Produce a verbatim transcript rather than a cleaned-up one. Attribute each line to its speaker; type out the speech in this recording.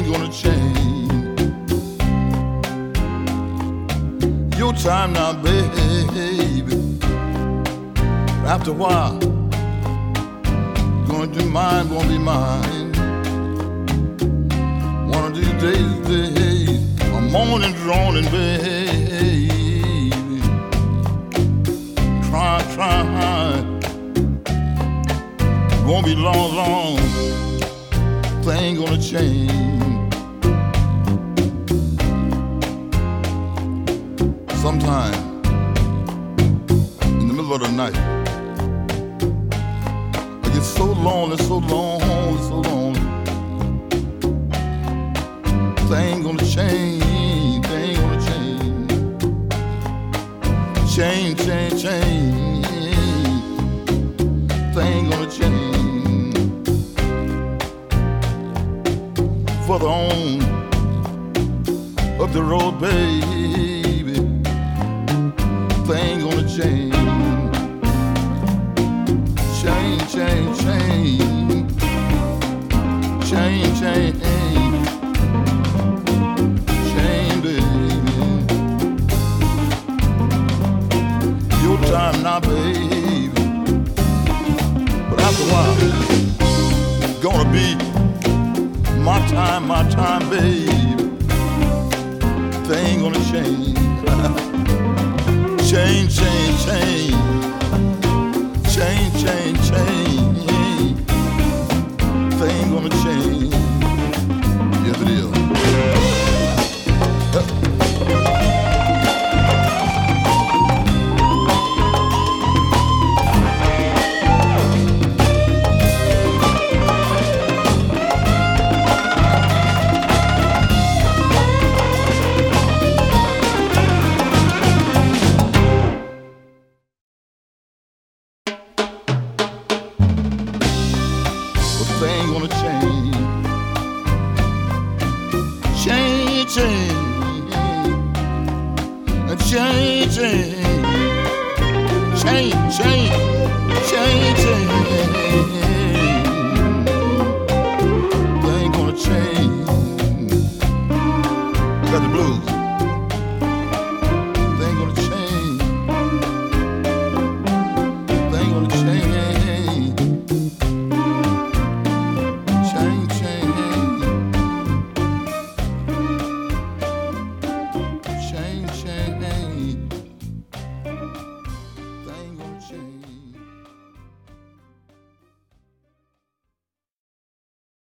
Speaker 1: ain't gonna change. Your time now, baby. After a while, gonna be mine, gonna be mine. One of these days, days, I'm moaning, droning, baby. Trying, trying. Won't be long, long. Thing gonna change. Sometime in the middle of the night, I get so lonely, so lonely, so lonely. Thing gonna change, thing gonna change. Change, change, change. Thing gonna change. Further on up the road, baby, thing gonna change. Change, change, change. Change, change. Change, baby. Your time now, baby. But after a while, gonna be my time, my time, baby. Thing gonna change. Change, change, change. Change, change, change. Thing gonna change. Yes, it is. Thing gonna change. Change, change. Change, change. Change, change. Change, change.